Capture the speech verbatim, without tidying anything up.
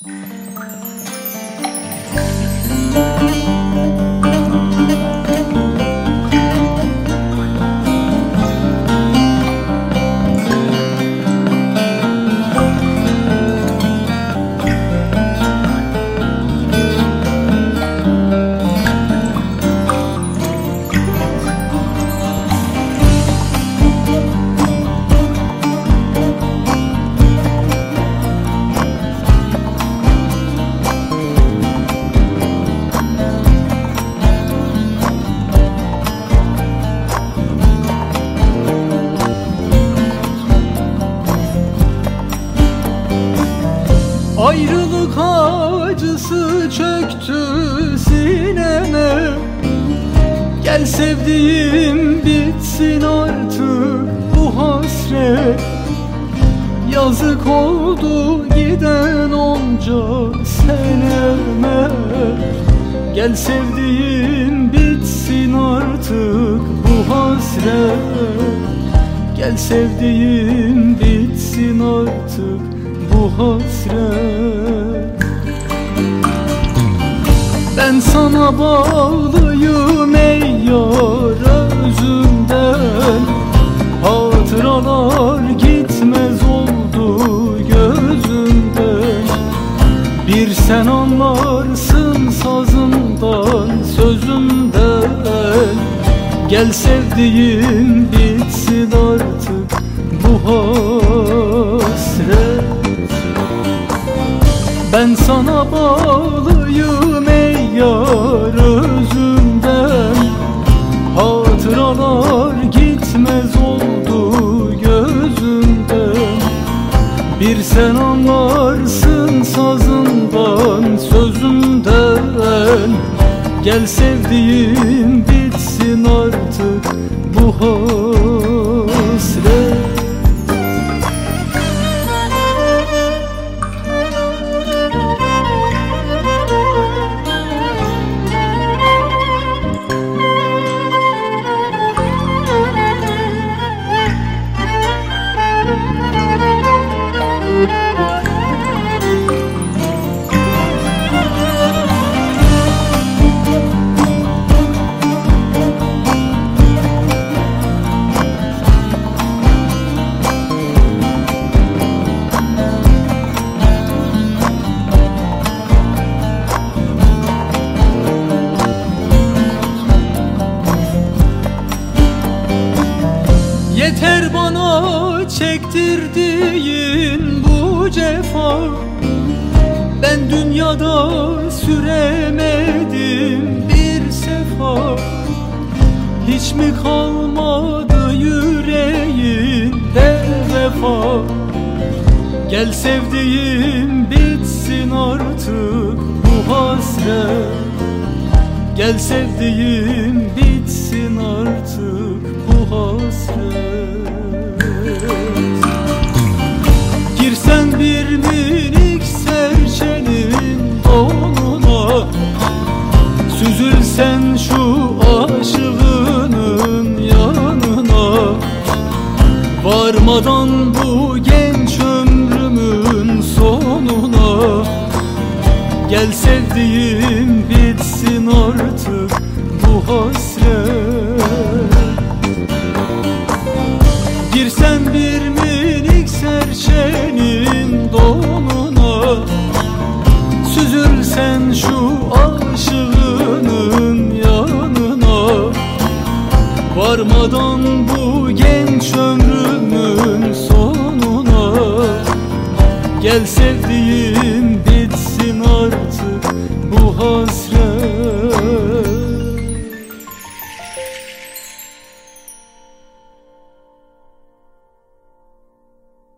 Ayrılık acısı çöktü sineme. Gel sevdiğim bitsin artık bu hasret. Yazık oldu giden onca seneme. Gel sevdiğim bitsin artık bu hasret. Gel sevdiğim bitsin artık bu hasret. Ben sana bağlıyım ey yar özümden. Hatıralar gitmez oldu gözümden. Bir sen anlarsın sazımdan sözümden. Gel sevdiğim bitsin artık bu hasret. Ben sana bağlıyım ey yar özümden. Hatıralar gitmez oldu gözümden. Bir sen anlarsın sazından sözümden. Gel sevdiğim bitsin artık bu hasret. Yeter bana çektirdiğin bu cefa. Ben dünyada süremedim bir sefa. Hiç mi kalmadı yüreğinde vefa? Gel sevdiğim bitsin artık bu hasret. Gel sevdiğim bitsin artık bu hasret. Girsen bir minik serçenin donuna. Süzülsen şu aşığının yanına. Varmadan bu genç ömrümün sonuna. Gel sevdiğim bitsin artık bu hasret. Girsen bir minik serçenin donuna. Süzülsen şu aşığının yanına. Varmadan bu genç ömrümün sonuna. Gel sevdiğim